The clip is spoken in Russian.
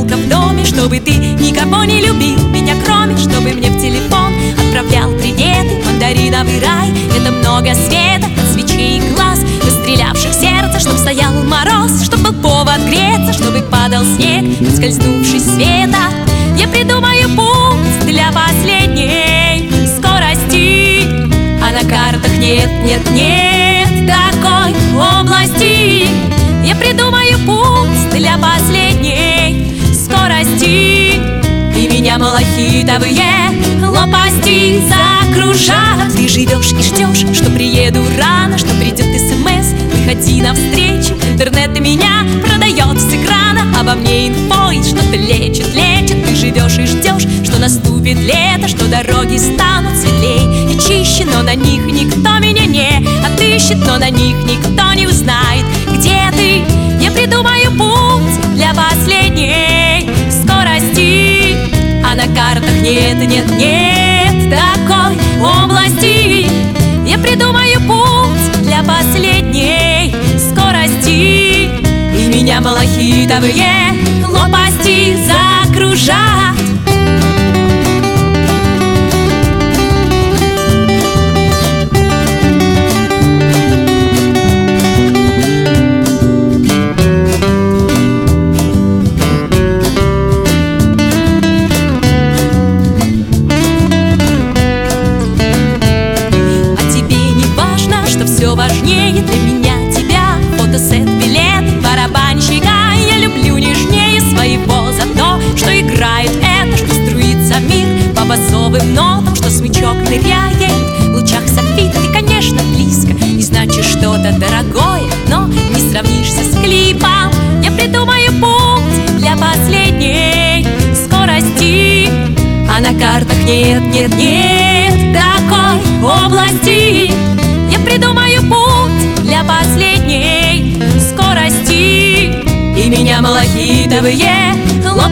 только в доме, чтобы ты никого не любил меня, кроме, чтобы мне в телефон отправлял приветы. Мандариновый рай — это много света от свечей и глаз, расстрелявших сердце, чтоб стоял мороз, чтоб был повод греться, чтобы падал снег, скользнувший света. Я придумаю путь для последней скорости, а на картах нет, нет, нет такой области. Я придумаю путь для последней скорости, и меня малахитовые лопасти закружат. Ты живешь и ждешь, что приеду рано, что придет СМС, выходи навстречу. Интернет меня продает с экрана, обо мне инфой что-то лечит, лечит. Ты живешь и ждешь, что наступит лето, что дороги станут светлей и чище, но на них никто меня не отыщет, но на них никто не узнает, где ты. Я придумаю путь для последней скорости, а на картах нет, нет, нет такой области. Я придумаю путь для последней скорости, и меня малахитовые лопасти закружат. Все важнее для меня тебя, фотосет, билет, барабанщика. Я люблю нежнее своего за то, что играет это, что струится мир по басовым нотам, что смычок ныряет в лучах софит. Ты, конечно, близко, и значит что-то дорогое, но не сравнишься с клипом. Я придумаю путь для последней скорости, а на картах нет, нет, нет такой области. Я придумаю путь для последней скорости, и меня малахитовые